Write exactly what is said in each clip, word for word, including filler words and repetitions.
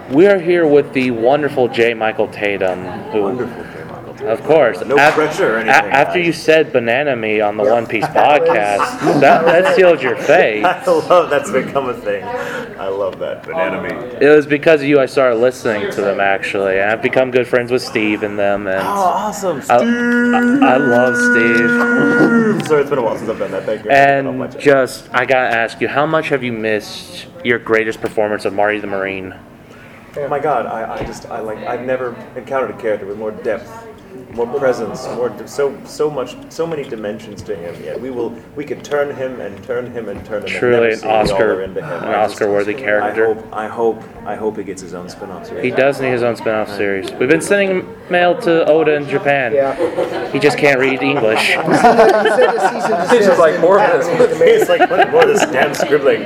We are here with the wonderful J. Michael Tatum. Who, wonderful J. Michael Tatum. Of course. No Af- pressure or anything. A- after guys. you said Banana Me on the One Piece podcast, that, that sealed your fate. I love that's become a thing. I love that. Banana Me. It was because of you I started listening to them, actually. And I've become good friends with Steve and them. And Oh, awesome. I, Steve. I, I love Steve. Sorry, it's been a while since I've done that. Thank you. Oh, my And just, I gotta ask you, how much have you missed your greatest performance of Marty the Marine? Oh my God, I, I just, I like, I've never encountered a character with more depth, more presence, more, so, so much, so many dimensions to him. Yeah, we will, we could turn him and turn him and turn him. Truly and an never see Oscar, all into him. an I just- Oscar-worthy character. I hope, I hope, I hope he gets his own spin-off series. He does need his own spin-off series. We've been sending mail to Oda in Japan. Yeah. He just can't read English. He said the cease and It's just like more of this. It's like what more of this damn scribbling.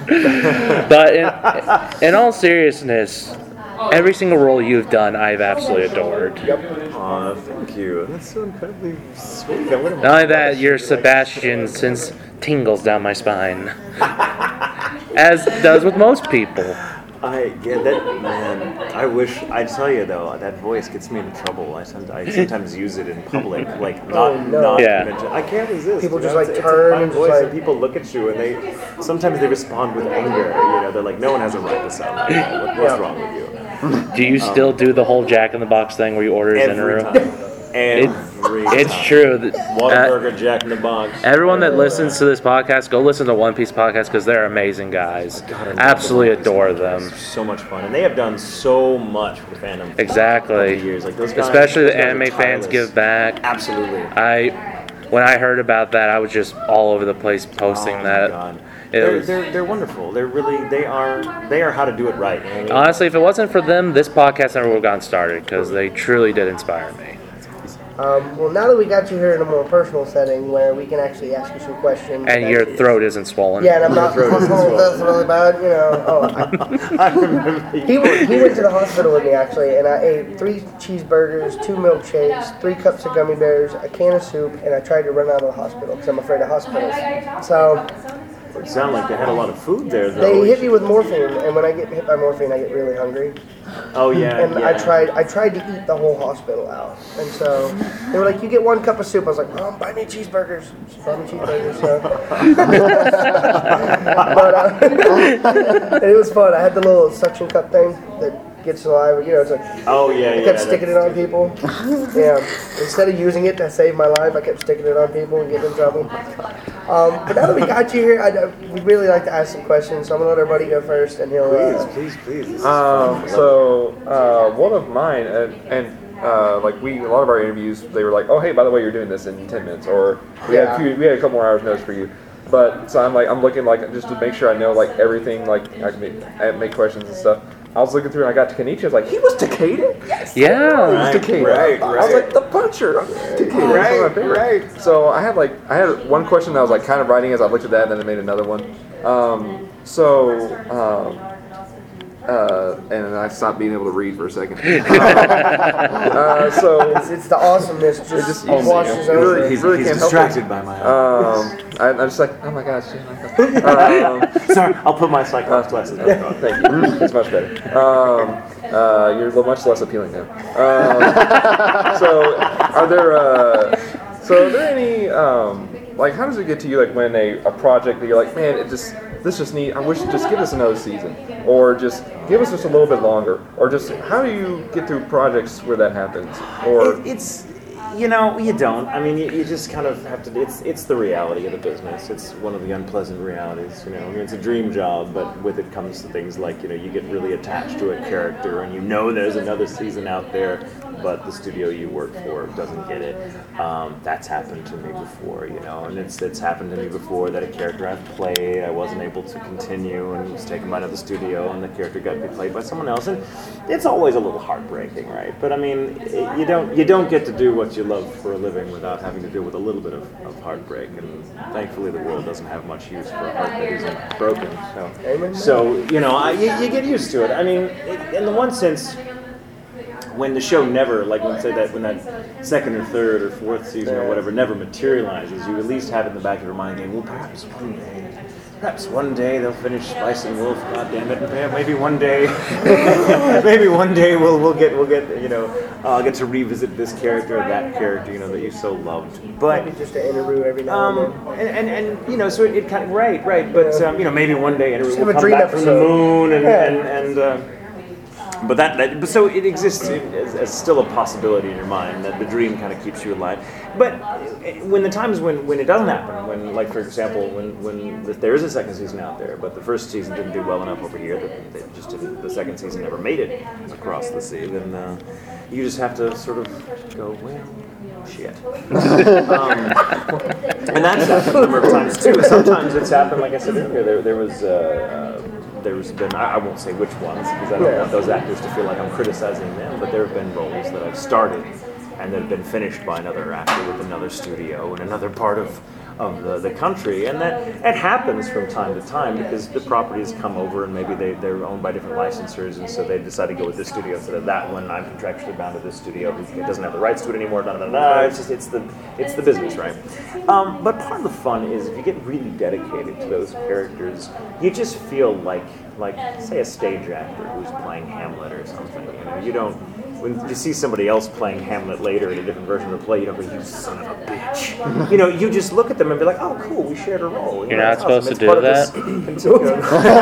But in, in all seriousness, every single role you've done, I've absolutely adored. Aw, thank you. That's so incredibly sweet. I'm gonna Not only that, your Sebastian sends tingles down my spine. As does with most people. I yeah that man. I wish I tell you though that voice gets me into trouble. I, some, I sometimes use it in public, like not Oh, no. not Yeah. to mention. I can't resist. People you just, know, like, it's, turn it's a fine and just, voice, like- and people look at you and they sometimes they respond with anger. You know, they're like, no one has a right to sound like that. What, what's Yeah. wrong with you? Do you still do the whole Jack in the Box thing where you order his Every Inaru? time. Every It's time. true. that- Whataburger, uh, Jack in the Box. Everyone that listens to this podcast, go listen to One Piece podcast because they're amazing guys. God, I love Absolutely the One Piece adore podcast. them. It's so much fun, and they have done so much for fandom. over the Exactly. years, like those guys, Especially those the guys are anime fans tireless. give back. Absolutely. I, when I heard about that, I was just all over the place posting Oh my that. God. It They're, was- they're they're wonderful. They're really they are they are how to do it right. You know what I mean? Honestly, if it wasn't for them, this podcast never would have gotten started because they truly did inspire me. Um, well, now that we got you here in a more personal setting where we can actually ask you some questions. And your throat isn't swollen. Yeah, and I'm not. Your throat isn't Oh, that's really bad, you know. Oh, I, I remember. he went. He went to the hospital with me actually, and I ate three cheeseburgers, two milkshakes, three cups of gummy bears, a can of soup, and I tried to run out of the hospital because I'm afraid of hospitals. So It sounded like they had a lot of food there, though. they hit me with morphine, and when I get hit by morphine, I get really hungry. Oh yeah. And yeah. I tried. I tried to eat the whole hospital out, and so they were like, "You get one cup of soup." I was like, "Mom, buy me cheeseburgers." She bought me cheeseburgers. So. but uh, and it was fun. I had the little suction cup thing that gets alive. You know, it's like Oh yeah. I yeah. kept sticking it that's- on people. Yeah. Instead of using it to save my life, I kept sticking it on people and getting in trouble. Um, but now that we got you here, I, we'd really like to ask some questions. So I'm gonna let everybody go first, and he'll. Please, Uh, please, please. This is Um, fun. so uh, one of mine, and, and uh, like we, a lot of our interviews, they were like, "Oh, hey, by the way, you're doing this in ten minutes," or we had Yeah. a few, we had a couple more hours notes for you. But so I'm like, I'm looking like just to make sure I know like everything, like I can make, I make questions and stuff. I was looking through and I got to Kenichi. I was like, he was Takeda? Yes. Yeah. Right, Takeda. right, I was right. like, the butcher. Takeda. Right, That's my favorite. right. So I had like, I had one question that I was like kind of writing as I looked at that, and then I made another one. Um, so, um, uh, and then I stopped being able to read for a second. uh, so, it's, it's the awesomeness just, just- washes it over. really- He's, really he's can't help distracted by my. um, I, I'm just like, oh my gosh. um, Sorry, I'll put my Cyclops glasses back on. Thank you. It's much better. Um, uh, you're a little much less appealing now. Um, so, are there? Uh, so, are there any? Um, like, how does it get to you? Like, when a, a project that you're like, man, it just this just need. I wish just give us another season, or just give us just a little bit longer, or just how do you get through projects where that happens? Or It, it's, you know, you don't. I mean, you, you just kind of have to. It's it's the reality of the business. It's one of the unpleasant realities. You know, I mean, it's a dream job, but with it comes to things like you know, you get really attached to a character, and you know there's another season out there, but the studio you work for doesn't get it. Um, that's happened to me before, you know, and it's it's happened to me before that a character I've played, I wasn't able to continue, and was taken by another studio, and the character got played by someone else, and it's always a little heartbreaking, right? But I mean, it, you don't you don't get to do what you love for a living without having to deal with a little bit of, of heartbreak, and thankfully the world doesn't have much use for a heart that isn't broken. So, Amen. so you know, I, you, you get used to it. I mean, it, in the one sense, when the show never, like when say that when that second or third or fourth season or whatever never materializes, you at least have it in the back of your mind, going, well, perhaps one day perhaps one day they'll finish Spice and Wolf. God damn it! Yeah, maybe one day, maybe one day we'll we'll get we'll get you know uh, I'll get to revisit this character or that character you know that you so loved. But Maybe just an interview every now um, and then. and, and and you know so it, it kind of right right. But um, you know maybe one day Just we'll have a come dream back from the episode. moon and Yeah. and and. Uh, But that, that, but so it exists as, as still a possibility in your mind that the dream kind of keeps you alive. But when the times when, when it doesn't happen, when like for example, when when there is a second season out there, but the first season didn't do well enough over here that they just didn't, the second season never made it across the sea, then uh, you just have to sort of go, well, shit. um, and that's happened a number of times too. Sometimes it's happened, like I said earlier, there, there was. Uh, uh, There's been, I I won't say which ones, because I don't want those actors to feel like I'm criticizing them, but there have been roles that I've started and that have been finished by another actor with another studio in another part of, of the, the country. And that it happens from time to time because the properties come over and maybe they, they're owned by different licensors, and so they decide to go with this studio instead of that one. I'm contractually bound to this studio who doesn't have the rights to it anymore. Blah, blah, blah. It's just, it's the, it's the business, right? Um, but part of the fun is if you get really dedicated to those characters, you just feel like, like say a stage actor who's playing Hamlet or something. You know, you don't, when you see somebody else playing Hamlet later in a different version of the play, you don't go, you son of a bitch. You know, you just look at them and be like, oh, cool, we shared a role. You You're know, not it's supposed awesome. to It's do part of that? this continuum.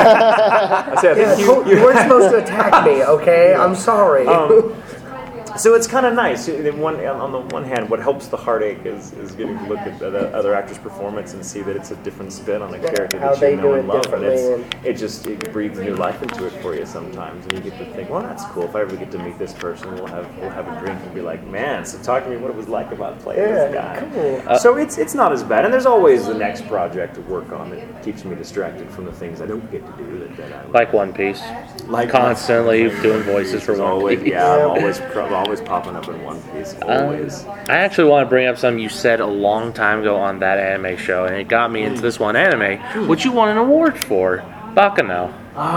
I say, I Yeah, think you, you, you weren't supposed to attack me, okay? I'm sorry. Um, so it's kind of nice. In one, on the one hand, what helps the heartache is, is getting to look at the other actors' performance and see that it's a different spin on a character How that they you do know it and love. And differently it's, and- it just it breathes new life into it for you sometimes, and you get to think, well, that's cool. If I ever get to meet this person, we'll have we'll have a drink and be like, man, so talk to me what it was like about playing this Yeah, guy. cool. Uh, so it's it's not as bad, and there's always the next project to work on that keeps me distracted from the things I don't get to do. That, that I Like One Piece. like Constantly doing voices for It's One always, Piece. yeah, I'm always, I'm always popping up in One Piece. Um, Always. I actually want to bring up something you said a long time ago on that anime show, and it got me into this one anime, which you won an award for, Bakano.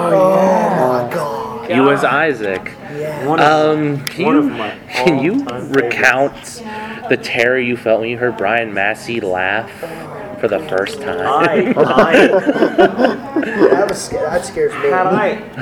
Oh my god. You as Isaac. One of, Um, can one you, of my can you all-time recount the terror you felt when you heard Brian Massey laugh for the first time? I, I, That, was, sca- that scares me. had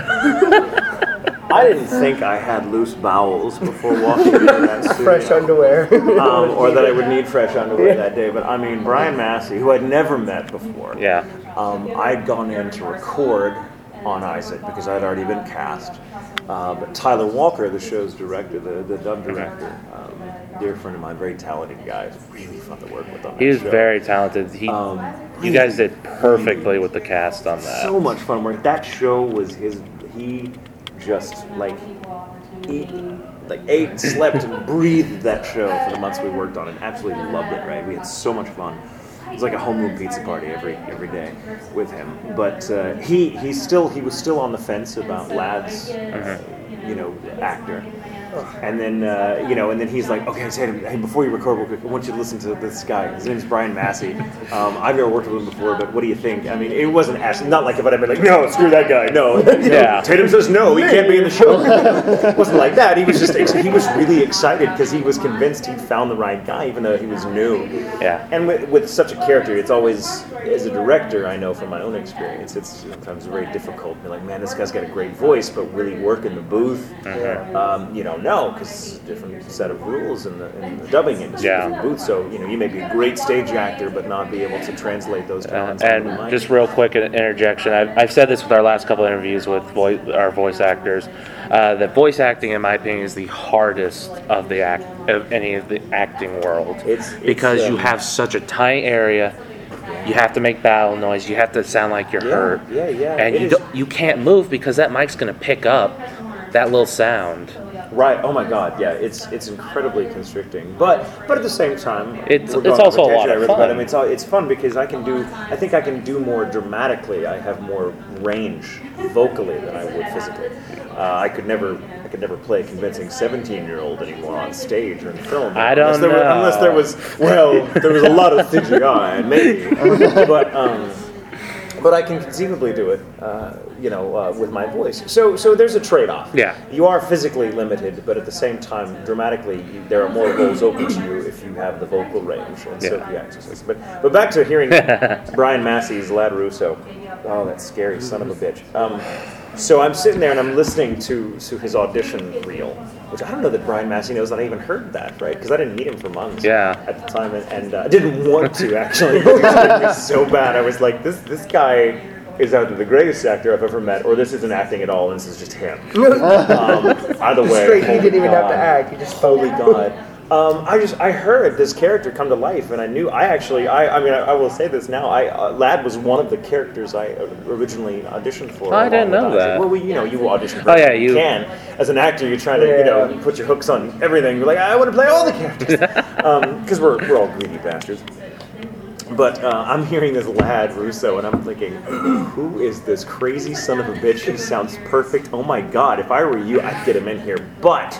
I, I didn't think I had loose bowels before walking into that studio. Fresh underwear. Um, or that I would need fresh underwear that day. But I mean, Brian Massey, who I'd never met before, Yeah. um, I'd gone in to record on Isaac because I'd already been cast. Uh, but Tyler Walker, the show's director, the, the dub director, um, dear friend of mine, very talented guy. It's really fun to work with on that He was show. very talented. He, Um, you guys did perfectly with the cast on that. So much fun work. That show was his. He just like eat, like ate, slept, and breathed that show for the months we worked on it. Absolutely loved it. Right, we had so much fun. It was like a homeroom pizza party every every day with him. But uh, he he still he was still on the fence about Lad's uh, you know actor. And then, uh, you know, and then he's like, okay, I said, hey, before you record real quick, I want you to listen to this guy. His name's Brian Massey. Um, I've never worked with him before, but what do you think? I mean, it wasn't actually, not like if I'd been like, no, screw that guy, no. You know, Yeah. Tatum says no, he can't be in the show. It wasn't like that. He was just, he was really excited because he was convinced he'd found the right guy, even though he was new. Yeah. And with, with such a character, it's always, as a director, I know from my own experience, it's sometimes very difficult. You're like, man, this guy's got a great voice, but will he work in the booth? Um, you don't know, because it's a different set of rules in the, in the dubbing industry. Yeah. different booth. So, you know, you may be a great stage actor, but not be able to translate those Uh, talents. onto the and mic. just real quick, an interjection. I've, I've said this with our last couple of interviews with voice, our voice actors. Uh, that voice acting, in my opinion, is the hardest of the act of any of the acting world. It's- it's, because you um, have such a tight area. You have to make battle noise. You have to sound like you're Yeah, hurt. yeah, yeah. And It you is- don't, you can't move because that mic's going to pick up that little sound. Right. Oh my God. Yeah. It's it's incredibly constricting, but but at the same time, It's- we're it's going also off a lot tangent, of I really- but I fun. mean, it's all, it's fun because I can do. I think I can do more dramatically. I have more range vocally than I would physically. Uh, I could never. I could never play a convincing seventeen-year-old anymore on stage or in film. I unless don't there know. Was, unless there was, well, there was a lot of C G I, maybe, but. Um, But I can conceivably do it, uh, you know, uh, with my voice. So, so there's a trade-off. Yeah. You are physically limited, but at the same time, dramatically, you, there are more roles open to you if you have the vocal range and so Yeah. you exercise. But, but back to hearing Brian Massey's Lad Russo. Oh, that scary son of a bitch. Um, so I'm sitting there and I'm listening to, to his audition reel, which I don't know that Brian Massey knows that I even heard that, right? Because I didn't meet him for months Yeah. at the time, and, and uh, I didn't want to, actually. He was making me so bad. I was like, this this guy is either the greatest actor I've ever met, or this isn't acting at all, and this is just him. Um, either way. Straight, he didn't even have God. to act. He just Holy God. Um, I just I heard this character come to life, and I knew I actually I I mean I, I will say this now. I uh, Lad was one of the characters I originally auditioned for. Oh, I didn't along know with Isaac. that. Well, we, you know, you audition for Oh, yeah, everything you- can. As an actor, you try to you know Yeah. put your hooks on everything. You're like, I want to play all the characters because we're we're all greedy bastards. But uh, I'm hearing this Lad Russo, and I'm thinking, who is this crazy son of a bitch? He sounds perfect. Oh my God! If I were you, I'd get him in here, but.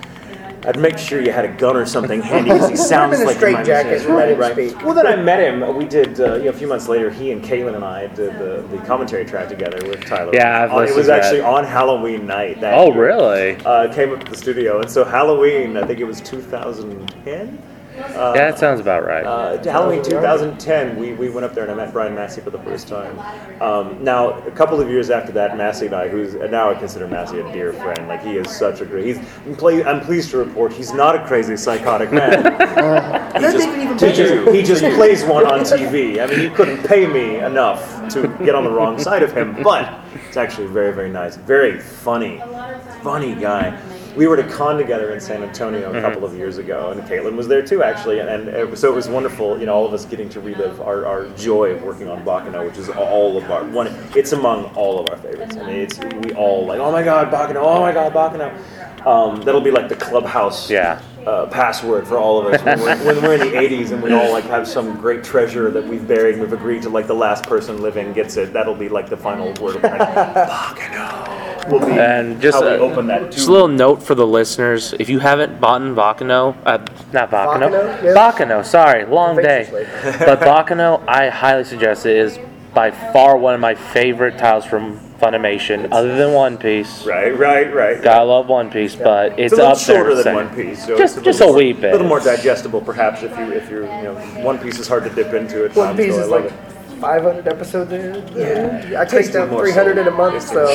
I'd make sure you had a gun or something handy because he sounds in a like straitjacket and let him speak. Well, then I met him. We did uh, you know, a few months later. He and Caitlin and I did the, the commentary track together with Tyler. Yeah, I've On- It listened was to that. actually on Halloween night. That Oh, year. really? Uh, came up to the studio, and so Halloween, I think it was two thousand ten. Uh, Yeah, that sounds about right. uh, Halloween two thousand ten, we, we went up there and I met Brian Massey for the first time. Um, now, a couple of years after that, Massey and I, who's and now I consider Massey a dear friend. Like he is such a great. He's I'm, play, I'm pleased to report he's not a crazy psychotic man. he, Doesn't just, even even he, pay just, you. he just plays one on T V. I mean, you couldn't pay me enough to get on the wrong side of him, but it's actually very very nice, very funny, funny guy. We were at a con together in San Antonio a couple of years ago, and Caitlin was there too, actually. And, and it was, so it was wonderful, you know, all of us getting to relive our, our joy of working on Bacano, which is all of our one. It's among all of our favorites. I mean, it's we all like, oh my God, Bacano! Oh my God, Bacano! Um, that'll be like the clubhouse Yeah. uh, password for all of us when we're, when we're in the eighties and we all like have some great treasure that we've buried and we've agreed to like the last person living gets it. That'll be like the final word of the night. Bacano will be And just how we a, open that. just a little note for the listeners: if you haven't bought in Bacano, uh, not Bacano, Bacano? Yeah. Bacano, sorry, long day, Facetiously. but Bacano, I highly suggest it. Is by far one of my favorite titles from Funimation, other than One Piece. Right, right, right. Gotta love One Piece, but it's, It's a little up there. shorter than second. One Piece, so Just- it's just little a wee more- bit. little more digestible, perhaps, if you if you're you know One Piece is hard to dip into at One times. Piece so I is love like it. five hundred episodes in. Yeah. I clicked out more three hundred in a so. month, so.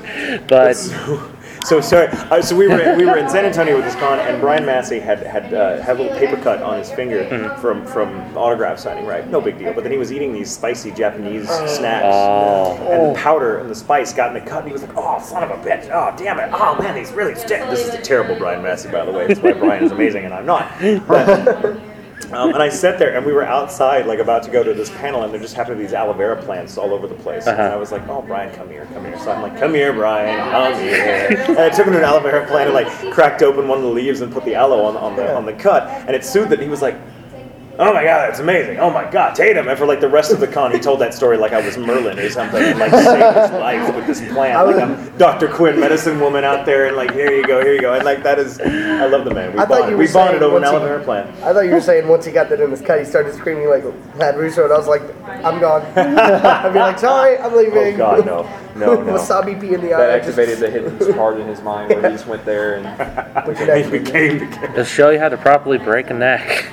But So sorry. Uh, so we were we were in San Antonio with this con, and Brian Massey had had uh, had a little paper cut on his finger from from autograph signing. Right, no big deal. But then he was eating these spicy Japanese snacks, Oh. and the powder and the spice got in the cut. And he was like, "Oh, son of a bitch! Oh, damn it! Oh man, these really stick." This is a terrible Brian Massey, by the way. That's why Brian is amazing, and I'm not. But, Um, and I sat there, and we were outside, like about to go to this panel, and there just happened to be these aloe vera plants all over the place. And I was like, "Oh, Brian, come here, come here." So I'm like, "Come here, Brian, come here." And I took him to an aloe vera plant and like cracked open one of the leaves and put the aloe on, on the on the cut, and it soothed it. He was like, "Oh my God, that's amazing! Oh my God, Tatum!" And for like the rest of the con, he told that story like I was Merlin or something, and like saved his life with this plant. Like I'm Doctor Quinn, medicine woman out there, and like here you go, here you go, and like that is, I love the man. We I thought bonded, you we were bonded saying over an once he- aloe vera plant. I thought you were saying once he got that in his cut, he started screaming like Lad Russo, and I was like, I'm gone. I'd be like, sorry, I'm leaving. Oh God, no, no, no. Wasabi pea in the eye. That I just- activated the hidden part in his mind where he just went there and Which it He actually became the to show you how to properly break a neck.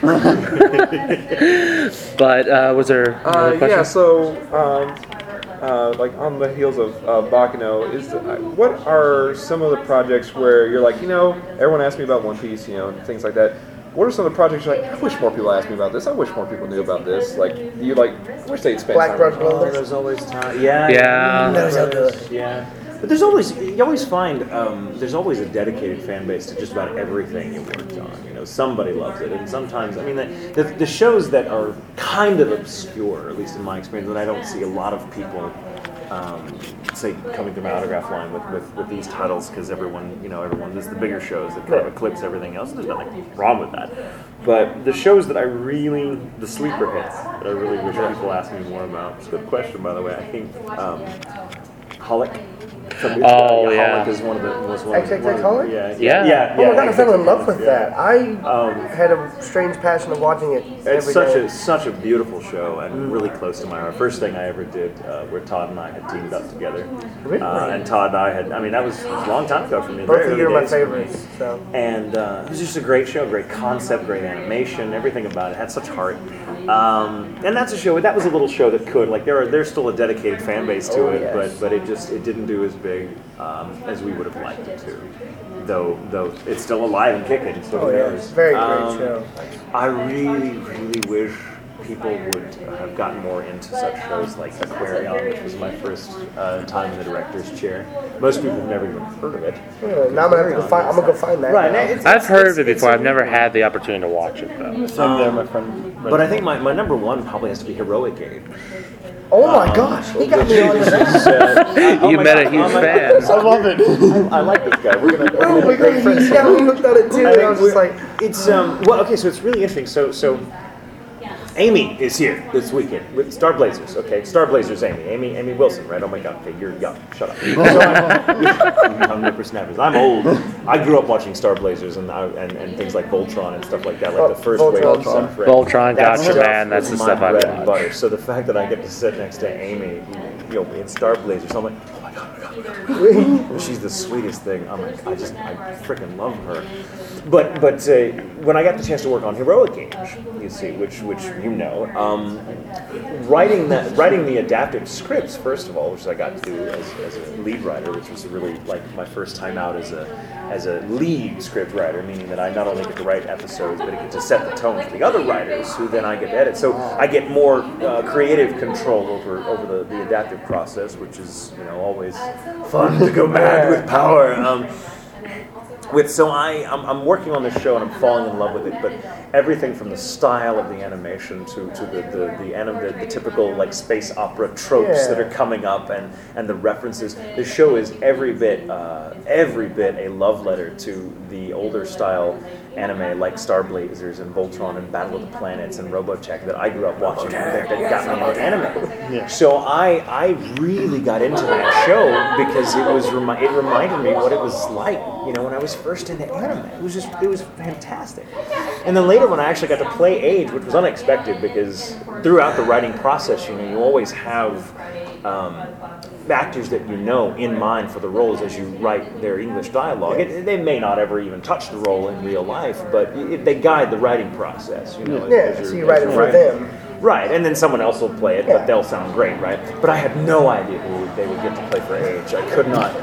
But uh, was there Uh, another question? yeah, so um, uh, like on the heels of uh, Bacano, is the, uh, what are some of the projects where you're like, you know, everyone asked me about One Piece, you know, and things like that. What are some of the projects you're like, I wish more people asked me about this. I wish more people knew about this. Like, you like, I wish they'd spend Black time. Rod on Oh, Brothers. there's always time. Yeah. Yeah. That was so good. Yeah. But there's always, you always find, um, there's always a dedicated fan base to just about everything you worked on. You know, somebody loves it. And sometimes, I mean, the, the, the shows that are kind of obscure, at least in my experience, that I don't see a lot of people, um, say, coming through my autograph line with, with, with these titles, because everyone, you know, everyone, there's the bigger shows that kind of eclipse everything else. There's nothing wrong with that. But the shows that I really, the sleeper hits, that I really wish people asked me more about. It's a good question, by the way. I think um, Holic. From, Oh, uh, yeah. Holic is one of the was one of X X X one of the- Holic? Yeah, Yeah. yeah, Oh my god, I X X fell in X love with yeah. that. I Um, had a strange passion of watching it It's every such day. a such a beautiful show and really close to my heart. First thing I ever did, uh, where Todd and I had teamed up together, Really? uh, and Todd and I had. I mean, that was, it was a long time ago for me. Both very of you are early my days for me. favorites. So And uh, it was just a great show, great concept, great animation, everything about it had such heart. Um, and that's a show. That was a little show that could like there are there's still a dedicated fan base to Oh, it, yes. but but it just it didn't do as big um, as we would have liked it to. Though though it's still alive and kicking. So Oh, who yeah. knows? Very great Um, show. I really really wish people would have gotten more into such shows like Aquarion, which was my first uh, time in the director's chair. Most people have never even heard of it. Yeah, now I'm gonna have to go find. I'm gonna go find that. Right. now. It's, I've it's- heard it's- of it it's before. a- I've never had the opportunity to watch it though. Same there, my friend. But I think my, my number one probably has to be Heroic Age. Oh my gosh, he got me on that. You met a huge fan. I love it. I, I like this guy. We're gonna. We're Oh gonna my god, he got me hooked on it too. I And I think was just we're- like, it's um. Well, okay, so it's really interesting. So so. Amy is here this weekend with Star Blazers. Okay, Star Blazers. Amy, Amy, Amy Wilson. Right? Oh my God. Okay, you're young. Shut up. So I'm, I'm Whippersnappers. I'm old. I grew up watching Star Blazers and I, and, and things like Voltron and stuff like that. Like the first wave of Voltron. Sunfred. Voltron, That Gotcha stuff Man, that's was the my stuff I bread and watch. butter. So the fact that I get to sit next to Amy, you know, in Star Blazers, I'm like, oh my God, oh my God, oh my God. She's the sweetest thing. I'm like, I just, I freaking love her. But but uh, when I got the chance to work on Heroic Age, you see, which which you know, um, writing that writing the adapted scripts first of all, which I got to do as, as a lead writer, which was really like my first time out as a as a lead script writer, meaning that I not only get to write episodes, but I get to set the tone for the other writers, who then I get to edit. So I get more uh, creative control over over the, the adaptive process, which is you know always fun to go mad with power. Um, With so I I'm, I'm working on this show and I'm falling in love with it, but everything from the style of the animation to, to the the the, anim, the the typical like space opera tropes Yeah. that are coming up and, and the references. The show is every bit uh, every bit a love letter to the older style anime like Star Blazers and Voltron and Battle of the Planets and Robotech that I grew up watching that, that got me into anime. Yeah. So I I really got into that show because it was remi- it reminded me what it was like, you know, when I was first into anime. It was just it was fantastic. And then later when I actually got to play Age, which was unexpected because throughout the writing process, you know, you always have um, actors that you know in mind for the roles as you write their English dialogue. It, they may not ever even touch the role in real life, but it, they guide the writing process. You know, yeah, as so you're- you as write it you're for writing. them. Right, and then someone else will play it, Yeah. but they'll sound great, right? But I had no idea who they would get to play for Age. I could not,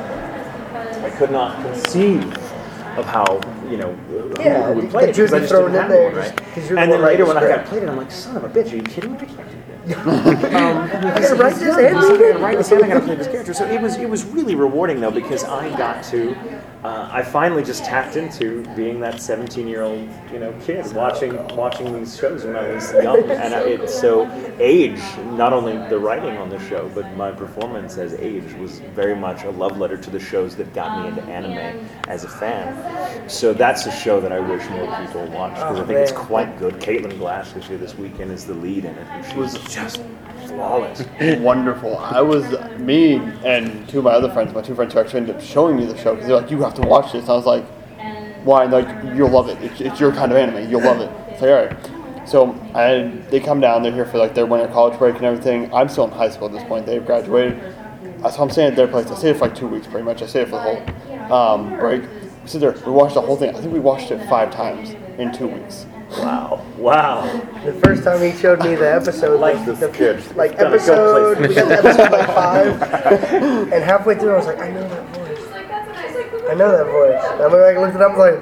I could not conceive of how, you know, who, Yeah, who would the- play the it because I juice just thrown didn't in have there one, just right? 'cause you're the And then one later writing when I the got script. played it, I'm like, son of a bitch, are you kidding me? I can't do that. I gotta write this and I read gotta write it. this and I gotta play this character. So it was it was really rewarding though because I got to uh, I finally just tapped into being that seventeen year old you know kid watching watching these shows when I was young and I, it so Age, not only the writing on the show but my performance as Age was very much a love letter to the shows that got me into anime as a fan. So that's a show that I wish more people watched because Oh, I think it's man. quite good. Caitlin Glass, who's here this weekend, is the lead in it and she's just flawless. Wonderful. I was me and two of my other friends, my two friends who actually ended up showing me the show because they're like, "You have to watch this." And I was like, "Why?" And they're like, "You'll love it. It's, it's your kind of anime. You'll love it." It's like, all right. So I, they come down. They're here for like their winter college break and everything. I'm still in high school at this point. They've graduated. So I'm staying at their place. I stayed for like two weeks pretty much. I stayed for the whole um, break. We sit there. We watched the whole thing. I think we watched it five times in two weeks. Wow! Wow! The first time he showed me the episode, Like like, this the, kid. like Gonna go episode, play- we got to episode like five, and halfway through I was like, I know that voice. I know that voice. And I'm like, I looked it up, I'm like,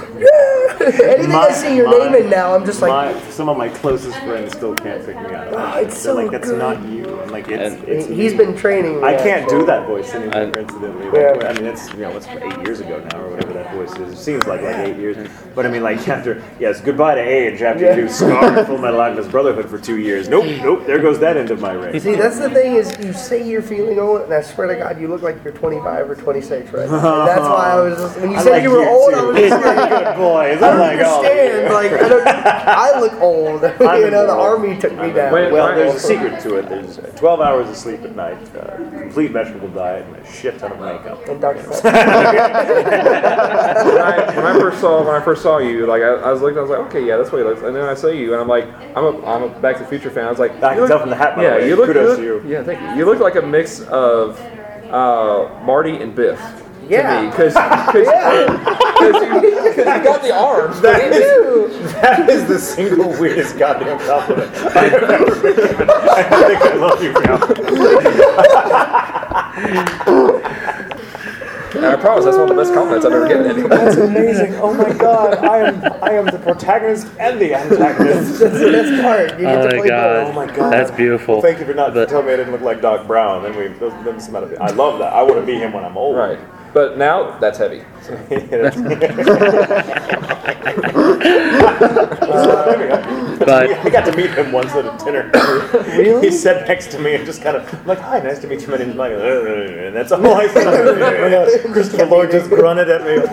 yeah! Anything My- I see your my- name in now, I'm just like, my, some of my closest friends still can't pick me out. of Oh, it. it's They're so like, that's good. not you. I'm like, it's, And it's he's me. been training me. I can't actually. do that voice anymore, And- incidentally. Yeah. Like, I mean, it's, you know, it's eight years ago now, or whatever that voice is. It seems like like eight years. But I mean, like, after, yes, goodbye to Age, after Yeah. you do Scar and Full Metal Alchemist Brotherhood for two years. Nope, nope, there goes that end of my race. See, that's the thing is, you say you're feeling old, and I swear to God, you look like you're twenty-five or twenty-six right now. And that's why I was just, when you I said like you were old, I too. was just You're like, a good boy. I I'm don't like, oh, understand. Like, I, don't, I look old. I'm you know, the old. army took me down. Wait, Well, Right. there's a secret to it. There's twelve hours of sleep at night, uh, complete vegetable diet, and a shit ton of makeup. And Doctor when, I, when I first saw when I first saw you, like I, I was looking, I was like, okay, yeah, that's what he looks. And then I saw you, and I'm like, I'm a I'm a Back to the Future fan. I was like, I you can tell from the hat, by the yeah, way. you look, Kudos you to look- you. Yeah, thank you. You look like a mix of uh, Marty and Biff. Yeah. Because because got the arms. That is, that is the single weirdest goddamn compliment I've ever been given. I think I love you now. I promise that's one of the best compliments I've ever given anyone. That's amazing. Oh my god, I am I am the protagonist and the antagonist. That's the best part. You get Oh to my play god. Oh my god. That's beautiful. Well, thank you for not But- telling me I didn't look like Doc Brown. Then we then some other- I love that. I want to be him when I'm old. Right. But now that's heavy. But I got to meet him once at a dinner. Really? He sat next to me and just kind of I'm like, "Hi, nice to meet you." My name's Mike, and that's all I said. Christopher Lloyd just grunted at me.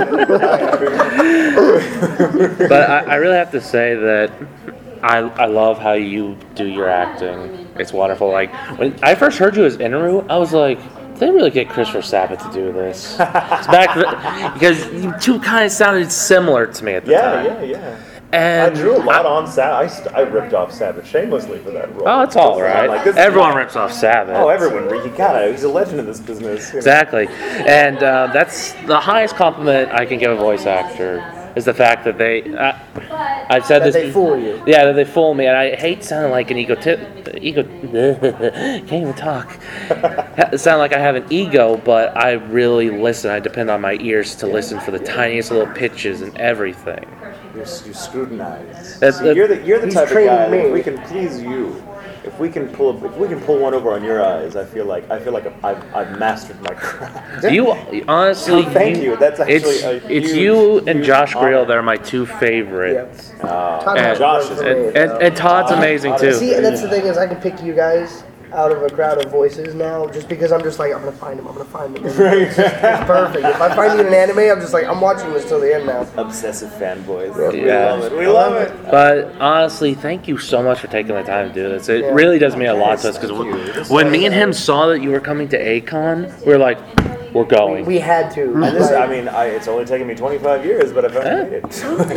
but I, I really have to say that I I love how you do your acting. It's wonderful. Like when I first heard you as Inaru, I was like, did they really get Christopher Sabat to do this? It's back th- because you two kind of sounded similar to me at the Yeah, time. yeah, yeah. I And drew a lot on Sabbath. I, st- I ripped off Sabbath shamelessly for that role. Oh, it's all right. Like, this- Everyone rips off Sabat. Oh, everyone. You gotta. He's a legend in this business. You know. Exactly. And uh, that's the highest compliment I can give a voice actor is the fact that they. Uh, I've said That this. they fool you. Yeah, that they fool me, and I hate sounding like an ego. Ego. Can't even talk. Ha- Sound like I have an ego, but I really listen. I depend on my ears to listen for the tiniest little pitches and everything. You, you scrutinize. That's- See, you're the you're the He's type of training guy. That if me. we can please you, if we can pull if we can pull one over on your eyes, I feel like I feel like I've, I've mastered my craft. You honestly. Oh, thank you. That's actually it's, a it's huge, you and huge Josh honor. Greel that are my two favorites. Uh, Todd And, has Josh one is for and, me. and, and Todd's amazing too. See, and that's the thing is I can pick you guys out of a crowd of voices now just because I'm just like, I'm going to find him, I'm going to find him. It's, just, it's perfect. If I find you in an anime, I'm just like, I'm watching this till the end now. Obsessive fanboys. Yeah. We Yeah. love it. We love it. But honestly, thank you so much for taking the time to do this. It Yeah. really does mean a lot to us Yes, because thank you. This when is- me and him saw that you were coming to A-Con, we were like, we're going. We had to. And this, Like, I mean, I, it's only taken me twenty-five years, but I've finally made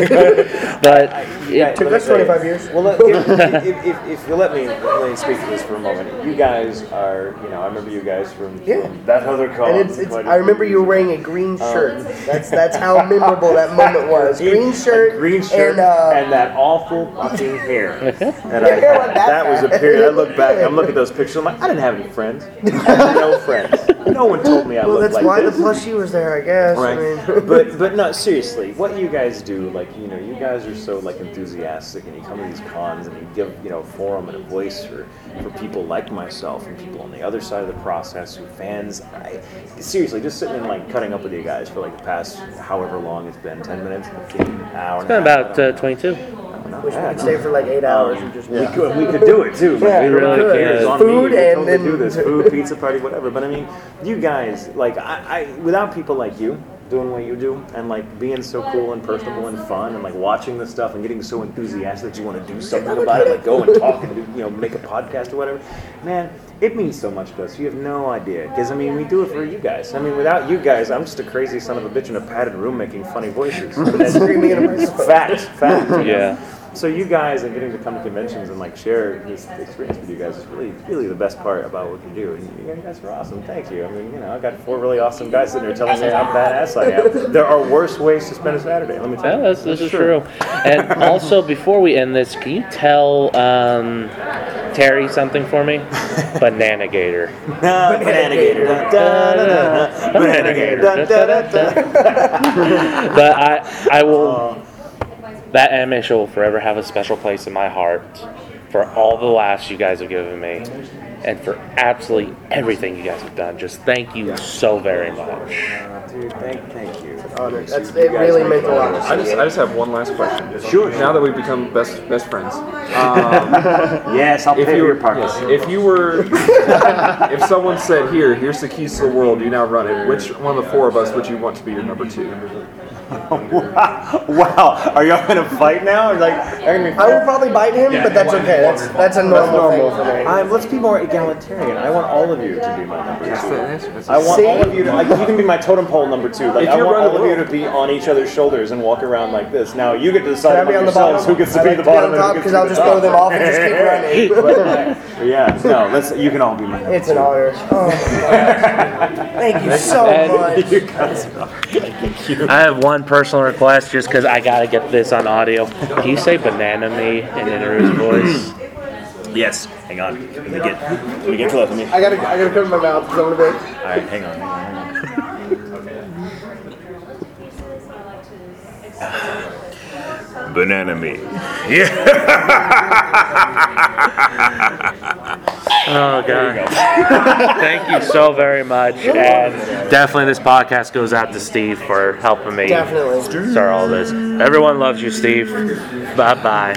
it. but Yeah, it, took let me us say- twenty-five years. Well, let- if, if, if, if you let me let me speak to this for a moment, you guys are, you know, I remember you guys from, Yeah. from that other con. And it's, it's, quite a I remember few you were years wearing a green Um, shirt. That's that's how memorable that moment was. ago. Green shirt, A green shirt, and, uh, and that awful fucking hair. And I, Your hair went that that was a bad. period. I look back, I'm looking at those pictures. I'm like, I didn't have any friends. I had no friends. No one told me I well, looked that's like why this. the plushie was there, I guess. Right. I mean, but but no, seriously, what you guys do, like, you know, you guys are so like enthusiastic, and you come to these cons and you give, you know, a forum and a voice for, for people like myself and people on the other side of the process who fans. I, seriously, just sitting and like cutting up with you guys for like the past however long it's been, ten minutes, fifteen, an hour. it's been about uh, twenty-two. wish we could stay for like eight hours and just. We could we could do it too. Yeah, man. we really could. could. It's on Food me. We and totally then- do this food, pizza party, whatever. But I mean, you guys, like, I, I without people like you doing what you do and like being so cool and personable and fun and like watching this stuff and getting so enthusiastic that you want to do something about it, like go and talk and do, you know, make a podcast or whatever, man, it means so much to us. You have no idea, because I mean, we do it for you guys. I mean, without you guys, I'm just a crazy son of a bitch in a padded room making funny voices. Screaming in a microphone. Fact, fact. you know? Yeah. So you guys and getting to come to conventions and like share this experience with you guys is really, really the best part about what you do. And you guys are awesome. Thank you. I mean, you know, I got four really awesome guys sitting there telling me how badass I am. There are worse ways to spend a Saturday. Let me tell Yeah, you. that's, this is true. And also, before we end this, can you tell um, Terry something for me? Banana Gator. Banana Gator. Da, da, da, da. Banana Gator. Da, da, da, da. But I, I will. That anime show will forever have a special place in my heart for all the laughs you guys have given me, and for absolutely everything you guys have done. Just thank you so very much. Uh, Dude, thank, thank you. Honor. That's, You it guys really make meant it a lot. I just, I just have one last question. Sure. Now that we've become best best friends, um, Yes, I'll if pay you for were, your parking. yes, if you were, if someone said, "Here, here's the keys to the world. You now run it." Which one of the four of us would you want to be your number two? Wow. Wow. Are y'all going to fight now? Or like, are you gonna be I would probably bite him, but that's okay. That's that's a normal, thing for me. I'm, let's be more egalitarian. I want all of you to be my number two. That's I want See? all of you to, like, you can be my totem pole number two. Like, If I you're want running all of the you to world. be on each other's shoulders and walk around like this. Now, you get to Can decide I be among on the yourselves bottom? who gets to I be like the to be bottom on and who top gets because to I'll be just the go top. them off and just keep running. But, yeah, no, let's, you can all be my number It's an honor. Oh my God. Thank you so And- much. You guys are- Thank you. I have one one personal request, just because I gotta get this on audio. Can you say "banana me" in Inaru's voice? Yes. Hang on. Let me get. Let me get close. Let me. I gotta, I gotta cover my mouth because I'm gonna be. All right. Hang on. Hang on. Hang on. Banana me. Yeah. Oh god! Thank you so very much, and definitely this podcast goes out to Steve for helping me Definitely. start all this. Everyone loves you, Steve. Bye bye.